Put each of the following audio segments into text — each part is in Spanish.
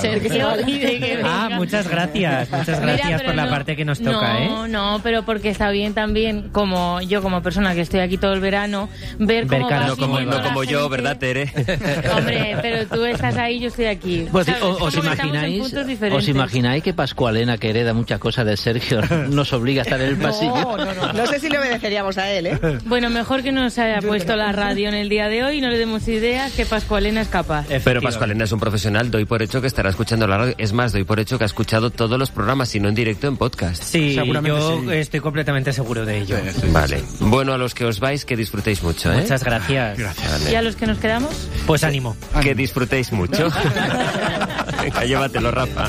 Sergio y de que venga. Muchas gracias por la parte que nos toca, No, pero porque está bien también, como yo, como persona que estoy aquí todo el verano, ver cómo va no como yo, ¿verdad, Tere? Hombre, pero tú estás ahí, yo estoy aquí. Pues, ¿os imagináis que Pascualena, que hereda muchas cosas de Sergio, nos obliga a estar en el pasillo? No sé si le obedeceríamos a él, ¿eh? Bueno, mejor que no se haya puesto la radio en el día de hoy y no le demos ideas, que Pascualena es capaz. Pero Pascualena es un profesional, doy por hecho que estará escuchando la radio. Es más, doy por hecho que ha escuchado todos los programas, si no en directo, en podcast. Sí, yo estoy completamente seguro de ello. Vale. Bueno, a los que os vais, que disfrutéis mucho, ¿eh? Muchas gracias. Vale. ¿Y a los que nos quedamos? Pues ánimo. Que disfrutéis mucho. Venga, llévatelo, Rafa.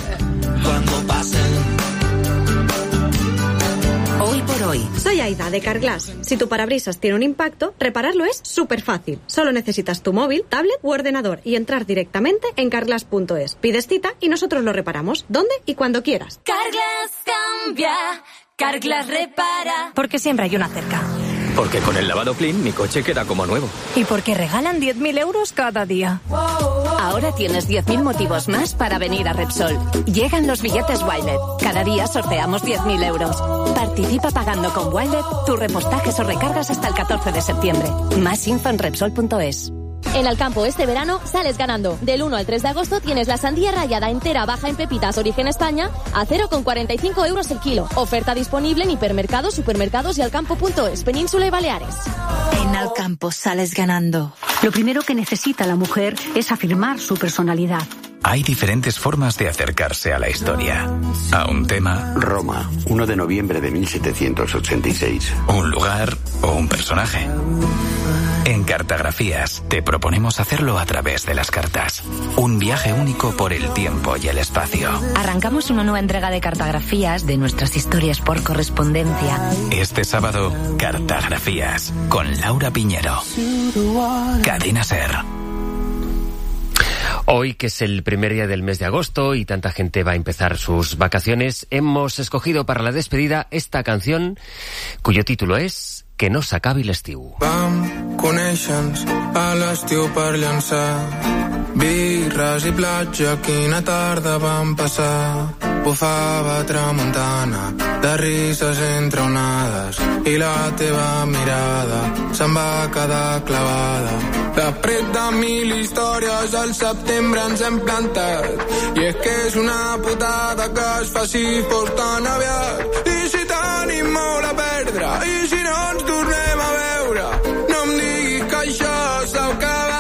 Hoy por hoy. Soy Aida, de Carglass. Si tu parabrisas tiene un impacto, repararlo es súper fácil. Solo necesitas tu móvil, tablet u ordenador y entrar directamente en carglass.es. Pides cita y nosotros lo reparamos, donde y cuando quieras. Carglass cambia, Carglass repara. Porque siempre hay una cerca. Porque con el lavado Clean mi coche queda como nuevo. Y porque regalan 10.000 euros cada día. Ahora tienes 10.000 motivos más para venir a Repsol. Llegan los billetes Wilet. Cada día sorteamos 10.000 euros. Participa pagando con Wilet tus repostajes o recargas hasta el 14 de septiembre. Más info en Repsol.es. En Alcampo este verano sales ganando. Del 1 al 3 de agosto tienes la sandía rallada entera baja en pepitas origen España a 0,45 euros el kilo. Oferta disponible en hipermercados, supermercados y alcampo.es, Península y Baleares. En Alcampo sales ganando. Lo primero que necesita la mujer es afirmar su personalidad. Hay diferentes formas de acercarse a la historia. A un tema. Roma, 1 de noviembre de 1786. Un lugar o un personaje. En Cartografías te proponemos hacerlo a través de las cartas. Un viaje único por el tiempo y el espacio. Arrancamos una nueva entrega de Cartografías de nuestras historias por correspondencia. Este sábado, Cartografías con Laura Piñero. Cadena SER. Hoy, que es el primer día del mes de agosto y tanta gente va a empezar sus vacaciones, hemos escogido para la despedida esta canción cuyo título es Que no s'acabi l'estiu. Vam conèixer-nos a l'estiu per llançar birres i platja, quina tarda vam passar. Bufava tramuntana de risses entre onades i la teva mirada se'n va quedar clavada. Després de 1000 històries al setembre ens hem plantat i és que és una putada que es faci fos tan aviat. I si tenim molt a perdre i si no ens tornem a veure, no em diguis que això s'ha acabat.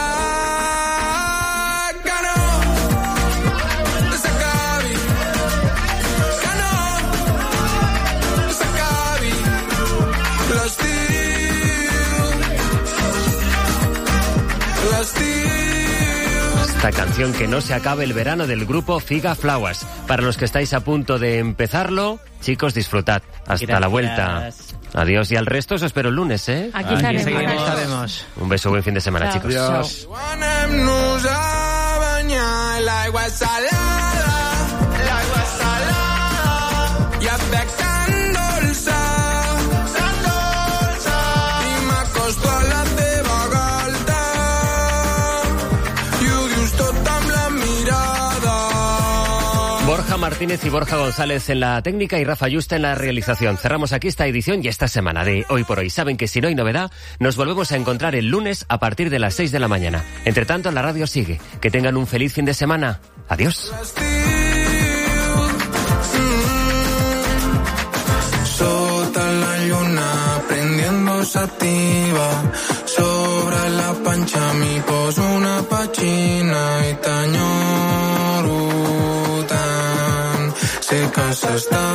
Esta canción Que no se acabe el verano del grupo Figa Flowers. Para los que estáis a punto de empezarlo, chicos, disfrutad. Hasta la vuelta. Adiós, y al resto os espero el lunes, ¿eh? Aquí estaremos. Un beso, buen fin de semana, chicos. Adiós. Anem-nos a banyar, l'aigua salada, i et veig tan dolça, i m'acosto a la teva galta, i ho dius tot amb la mirada. Borja Martínez y Borja González en la técnica y Rafa Yusta en la realización. Cerramos aquí esta edición y esta semana de Hoy por Hoy. Saben que si no hay novedad, nos volvemos a encontrar el lunes a partir de las 6 de la mañana. Entre tanto, la radio sigue. Que tengan un feliz fin de semana. Adiós. Sota la lluna prendiendo sativa, sobre la panxa m'hi poso una petxina i t'enyoro tant. Sé que s'està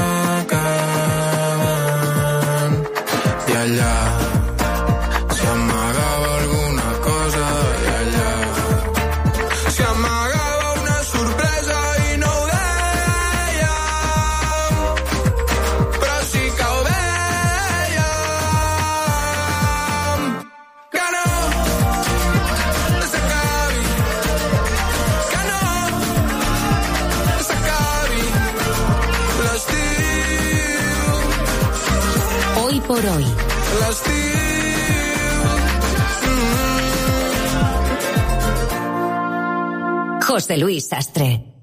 acabant i allà si amagava alguna cosa i allà si amagava una sorpresa i no ho deia, però sí que ho dèiem, que no s'acabi, que no s'acabi l'estiu. Hoy por hoy. José Luis Sastre.